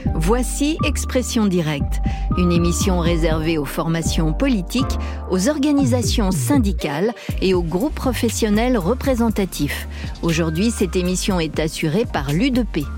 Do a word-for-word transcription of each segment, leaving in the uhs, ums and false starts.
Voici Expression directe, une émission réservée aux formations politiques, aux organisations syndicales et aux groupes professionnels représentatifs. Aujourd'hui, cette émission est assurée par l'U D P.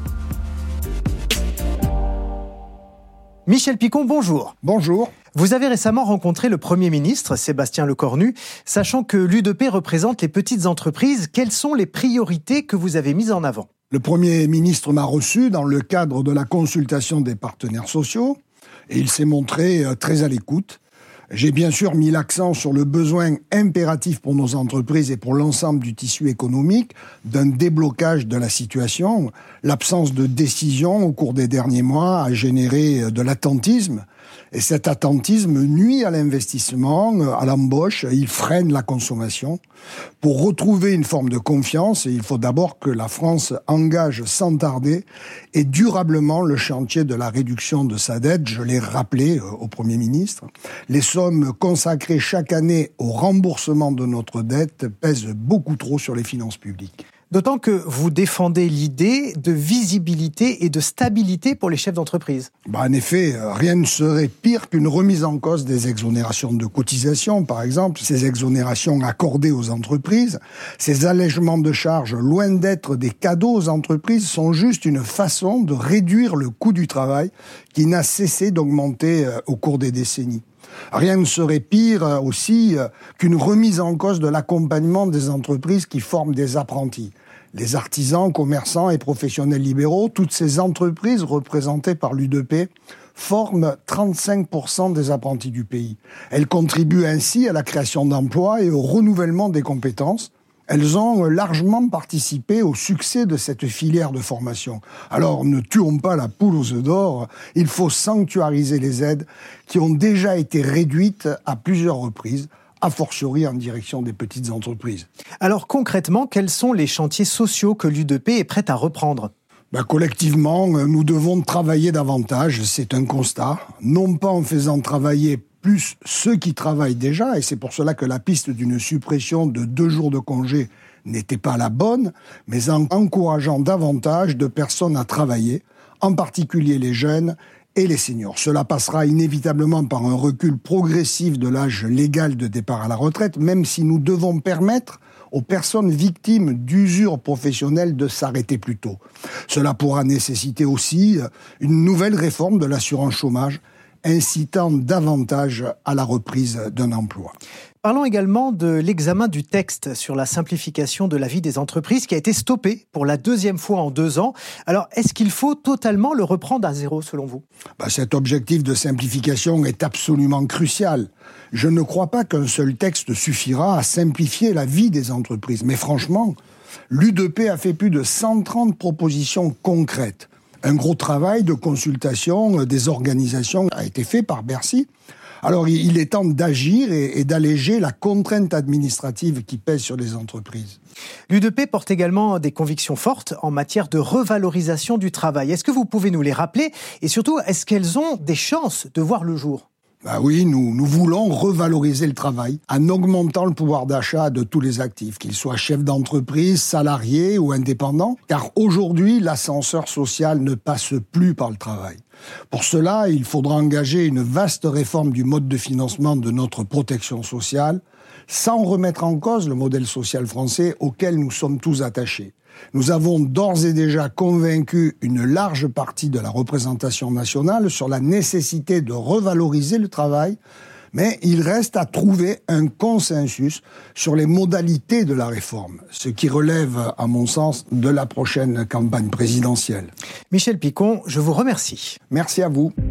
Michel Picon, bonjour. Bonjour. Vous avez récemment rencontré le Premier ministre, Sébastien Lecornu. Sachant que l'U D P représente les petites entreprises, quelles sont les priorités que vous avez mises en avant ? Le Premier ministre m'a reçu dans le cadre de la consultation des partenaires sociaux et il s'est montré très à l'écoute. J'ai bien sûr mis l'accent sur le besoin impératif pour nos entreprises et pour l'ensemble du tissu économique d'un déblocage de la situation. L'absence de décision au cours des derniers mois a généré de l'attentisme. Et cet attentisme nuit à l'investissement, à l'embauche, il freine la consommation. Pour retrouver une forme de confiance, il faut d'abord que la France engage sans tarder et durablement le chantier de la réduction de sa dette. Je l'ai rappelé au Premier ministre. Les sommes consacrées chaque année au remboursement de notre dette pèsent beaucoup trop sur les finances publiques. D'autant que vous défendez l'idée de visibilité et de stabilité pour les chefs d'entreprise. Bah en effet, rien ne serait pire qu'une remise en cause des exonérations de cotisations, par exemple, ces exonérations accordées aux entreprises. Ces allègements de charges, loin d'être des cadeaux aux entreprises, sont juste une façon de réduire le coût du travail qui n'a cessé d'augmenter au cours des décennies. Rien ne serait pire aussi qu'une remise en cause de l'accompagnement des entreprises qui forment des apprentis. Les artisans, commerçants et professionnels libéraux, toutes ces entreprises représentées par l'U D P, forment trente-cinq pour cent des apprentis du pays. Elles contribuent ainsi à la création d'emplois et au renouvellement des compétences. Elles ont largement participé au succès de cette filière de formation. Alors, ne tuons pas la poule aux œufs d'or, il faut sanctuariser les aides qui ont déjà été réduites à plusieurs reprises, a fortiori en direction des petites entreprises. Alors concrètement, quels sont les chantiers sociaux que l'U D P est prête à reprendre ? Ben, collectivement, nous devons travailler davantage, c'est un constat, non pas en faisant travailler plus ceux qui travaillent déjà, et c'est pour cela que la piste d'une suppression de deux jours de congé n'était pas la bonne, mais en encourageant davantage de personnes à travailler, en particulier les jeunes et les seniors. Cela passera inévitablement par un recul progressif de l'âge légal de départ à la retraite, même si nous devons permettre aux personnes victimes d'usure professionnelle de s'arrêter plus tôt. Cela pourra nécessiter aussi une nouvelle réforme de l'assurance chômage, incitant davantage à la reprise d'un emploi. Parlons également de l'examen du texte sur la simplification de la vie des entreprises qui a été stoppé pour la deuxième fois en deux ans. Alors, est-ce qu'il faut totalement le reprendre à zéro selon vous ? Bah, cet objectif de simplification est absolument crucial. Je ne crois pas qu'un seul texte suffira à simplifier la vie des entreprises. Mais franchement, l'U D P a fait plus de cent trente propositions concrètes. Un gros travail de consultation des organisations a été fait par Bercy. Alors, il est temps d'agir et d'alléger la contrainte administrative qui pèse sur les entreprises. L'U D P porte également des convictions fortes en matière de revalorisation du travail. Est-ce que vous pouvez nous les rappeler ? Et surtout, est-ce qu'elles ont des chances de voir le jour ? Bah oui, nous, nous voulons revaloriser le travail en augmentant le pouvoir d'achat de tous les actifs, qu'ils soient chefs d'entreprise, salariés ou indépendants, car aujourd'hui, l'ascenseur social ne passe plus par le travail. Pour cela, il faudra engager une vaste réforme du mode de financement de notre protection sociale, sans remettre en cause le modèle social français auquel nous sommes tous attachés. Nous avons d'ores et déjà convaincu une large partie de la représentation nationale sur la nécessité de revaloriser le travail, mais il reste à trouver un consensus sur les modalités de la réforme, ce qui relève, à mon sens, de la prochaine campagne présidentielle. Michel Picon, je vous remercie. Merci à vous.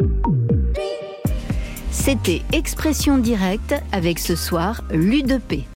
C'était Expression directe avec ce soir l'U D P.